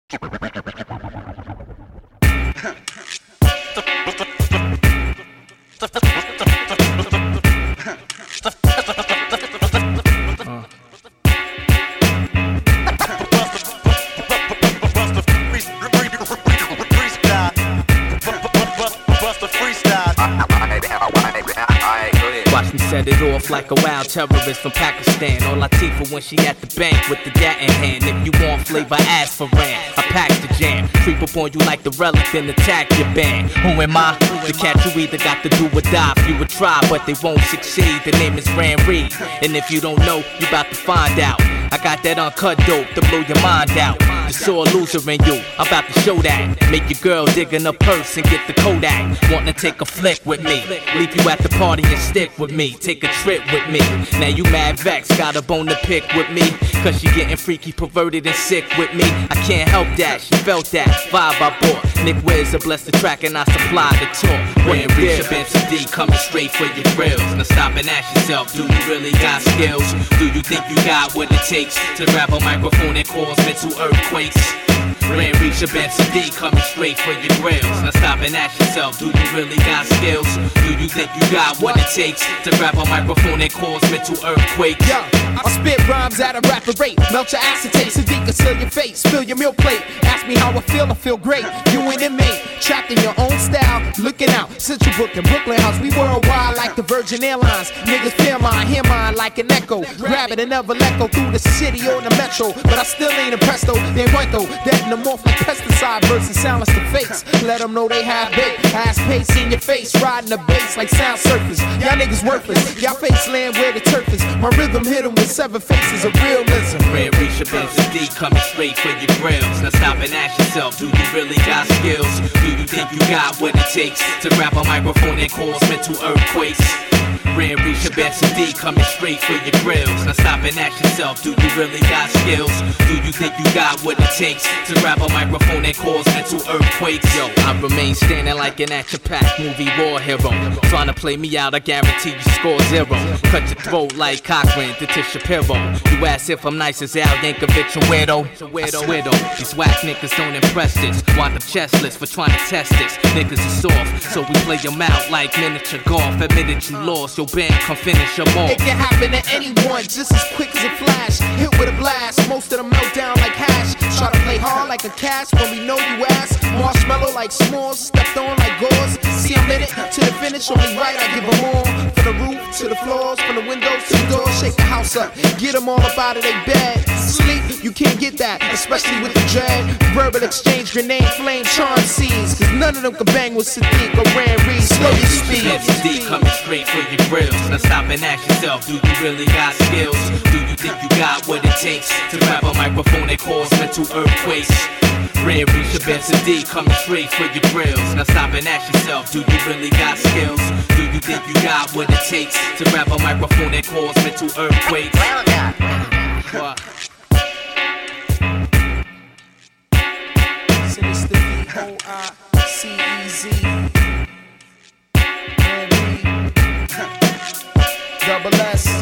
Watch me set it off like a wild terrorist from Pakistan. Or Latifah when she at the bank with the dat in hand. If you want flavor, ask for Ran. I pack the jam, creep up on you like the relic, then attack your band. Who am I? The cat you either got to do or die. If you would try, but they won't succeed. The name is Ran Reed, and if you don't know, you about to find out. I got that uncut dope to blow your mind out. The sore loser in you, I'm about to show that. Make your girl dig in her purse and get the Kodak. Wanting to take a flick with me, leave you at the party and stick with me. Take a trip with me. Now you mad vexed, got a bone to pick with me. Cause she getting freaky, perverted and sick with me. I can't help that, she felt that vibe I bought. Nick Wiz to bless the track and I supply the talk. When Reach up MC coming straight for your grills. Now stop and ask yourself, do you really got skills? Do you think you got what it takes to grab a microphone and cause mental earthquakes? Ran Reach up MC coming straight for your grills. Now stop and ask yourself, do you really got skills? Do you think you got what it takes to grab a microphone and cause mental earthquakes? Yo, I spit rhymes at a rapid rate. Melt your acetate, Sadiq can seal your face. Fill your meal plate, ask me how I feel great. You an inmate, trapped in your own style. Looking out, Central Brook and Brooklyn House. We worldwide like the Virgin Airlines. Niggas feel mine, hear mine like an echo. Grab it and never let go through the city or the metro. But I still ain't impressed though, they right though. That in the morph like pesticide versus silence the fakes. Let them know they have bait. Ass pace in your face, riding the bass like sound surface. Y'all niggas worthless, y'all face land where the turf is. My rhythm hit them with 7 faces of realism. Ran Reach up MC coming straight for your grills. Now stop and ask yourself, do you really got skills? Do you think you got what it takes to grab a microphone and cause mental earthquakes? Ran Reach up MC coming straight for your grills. Now stop and ask yourself, do you really got skills? Do you think you got what it takes to grab a microphone and cause mental earthquakes? Yo, I remain standing like an action-packed movie war hero. Trying to play me out, I guarantee you score 0. Cut your throat like Cochran to Tish Shapiro. You ask if I'm nice as Al Yankovic or weirdo. I swear though, these whack niggas don't impress this. Wind up chestless for trying to test this. Niggas is soft, so we play them out like miniature golf. Admitted you lost, your band come finish them off. It can happen to anyone, just as quick as a flash. Hit with a blast, most of them melt down like hash. Try to play hard like a cash when we know you ass. Marshmallow like s'mores, stepped on like gauze. See I'm in it, to the finish, only right I give them all. From the roof to the floors, from the windows to the doors. Shake the house up, get them all up out of their bed. Sleep, you can't get that, especially with the dread. Verbal exchange, grenade, flame, charm seeds. Cause none of them can bang with Sadiq or Ran Reed. Slow your speed. MC coming straight for your grills. Now stop and ask yourself, do you really got skills? Do you think you got what it takes to grab a microphone and cause mental earthquakes? Ran Reach up MC coming straight for your grills. Now stop and ask yourself, do you really got skills? Do you think you got what it takes to grab a microphone and cause mental earthquakes? Well done. Sinister D-O-I-C-E-Z. Double S.